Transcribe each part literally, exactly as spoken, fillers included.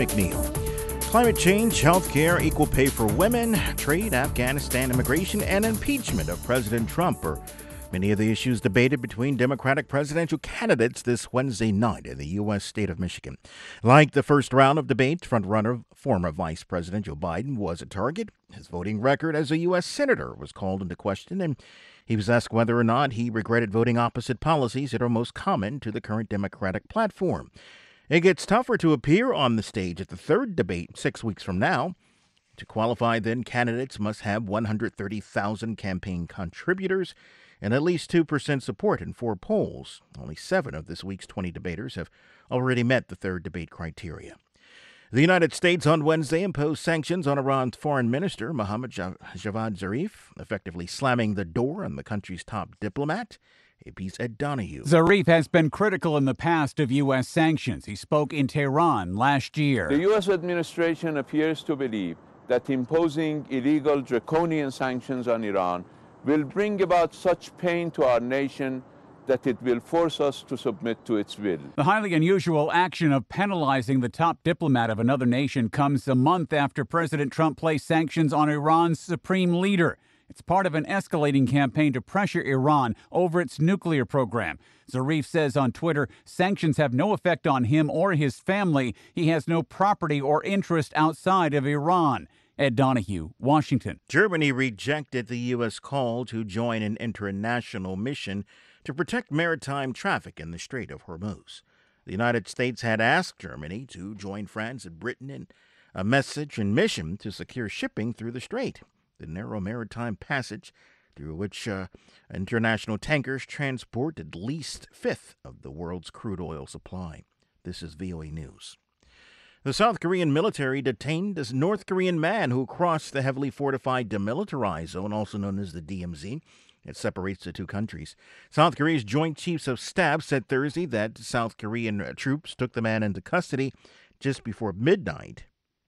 McNeil. Climate change, healthcare, equal pay for women, trade, Afghanistan, immigration, and impeachment of President Trump are many of the issues debated between Democratic presidential candidates this Wednesday night in the U S state of Michigan. Like the first round of debate, frontrunner former Vice President Joe Biden was a target. His voting record as a U S senator was called into question, and he was asked whether or not he regretted voting opposite policies that are most common to the current Democratic platform. It gets tougher to appear on the stage at the third debate six weeks from now. To qualify, then, candidates must have one hundred thirty thousand campaign contributors and at least two percent support in four polls. Only seven of this week's twenty debaters have already met the third debate criteria. The United States on Wednesday imposed sanctions on Iran's foreign minister, Mohammad Javad Zarif, effectively slamming the door on the country's top diplomat. A P's Ed Donahue. Zarif has been critical in the past of U S sanctions. He spoke in Tehran last year. The U S administration appears to believe that imposing illegal draconian sanctions on Iran will bring about such pain to our nation that it will force us to submit to its will. The highly unusual action of penalizing the top diplomat of another nation comes a month after President Trump placed sanctions on Iran's supreme leader. It's part of an escalating campaign to pressure Iran over its nuclear program. Zarif says on Twitter, sanctions have no effect on him or his family. He has no property or interest outside of Iran. Ed Donahue, Washington. Germany rejected the U S call to join an international mission to protect maritime traffic in the Strait of Hormuz. The United States had asked Germany to join France and Britain in a message and mission to secure shipping through the strait, the narrow maritime passage through which uh, international tankers transport at least a fifth of the world's crude oil supply. This is V O A News. The South Korean military detained a North Korean man who crossed the heavily fortified demilitarized zone, also known as the D M Z. It separates the two countries. South Korea's Joint Chiefs of Staff said Thursday that South Korean troops took the man into custody just before midnight.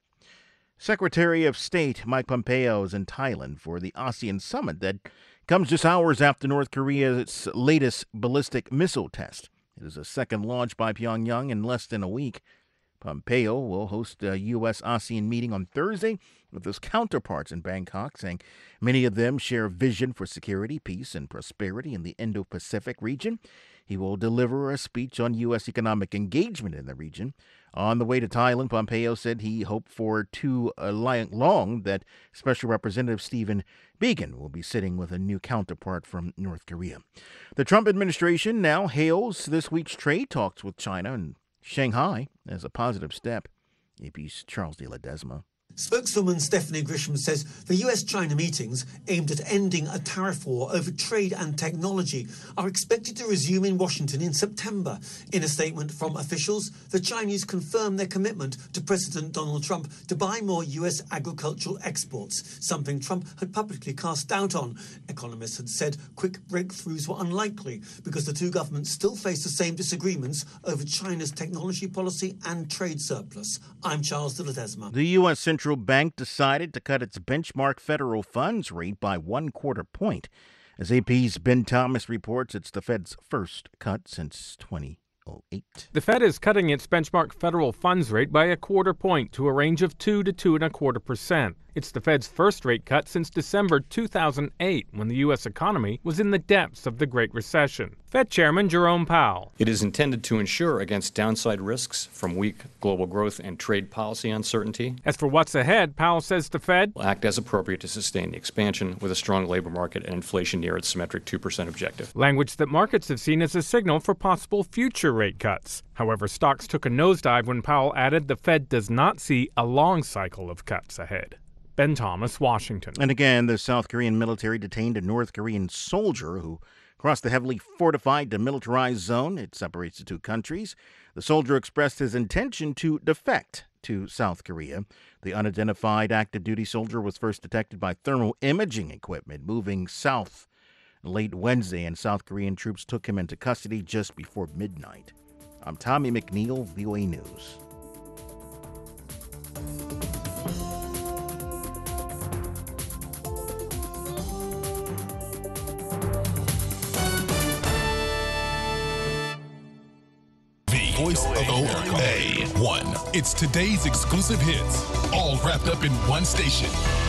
Secretary of State Mike Pompeo is in Thailand for the ASEAN summit that comes just hours after North Korea's latest ballistic missile test. It is a second launch by Pyongyang in less than a week. Pompeo will host a U S ASEAN meeting on Thursday with his counterparts in Bangkok, saying many of them share a vision for security, peace, and prosperity in the Indo-Pacific region. He will deliver a speech on U S economic engagement in the region. On the way to Thailand, Pompeo said he hoped for too long that Special Representative Stephen Biegun will be sitting with a new counterpart from North Korea. The Trump administration now hails this week's trade talks with China and Shanghai as a positive step. A P's Charles de Ledesma. Spokeswoman Stephanie Grisham says the U S-China meetings aimed at ending a tariff war over trade and technology are expected to resume in Washington in September. In a statement from officials, the Chinese confirmed their commitment to President Donald Trump to buy more U S agricultural exports, something Trump had publicly cast doubt on. Economists had said quick breakthroughs were unlikely because the two governments still face the same disagreements over China's technology policy and trade surplus. I'm Charles de Ledesma. The U S Central Central Bank decided to cut its benchmark federal funds rate by one quarter point. As A P's Ben Thomas reports, it's the Fed's first cut since twenty oh eight. The Fed is cutting its benchmark federal funds rate by a quarter point to a range of two to two and a quarter percent. It's the Fed's first rate cut since December two thousand eight, when the U S economy was in the depths of the Great Recession. Fed Chairman Jerome Powell. It is intended to ensure against downside risks from weak global growth and trade policy uncertainty. As for what's ahead, Powell says the Fed will act as appropriate to sustain the expansion with a strong labor market and inflation near its symmetric two percent objective. Language that markets have seen as a signal for possible future rate cuts. However, stocks took a nosedive when Powell added the Fed does not see a long cycle of cuts ahead. Ben Thomas, Washington. And again, the South Korean military detained a North Korean soldier who crossed the heavily fortified demilitarized zone. It separates the two countries. The soldier expressed his intention to defect to South Korea. The unidentified active duty soldier was first detected by thermal imaging equipment moving south late Wednesday, and South Korean troops took him into custody just before midnight. I'm Tommy McNeil, V O A News. Voice choice of America. A one. It's today's exclusive hits, all wrapped up in one station.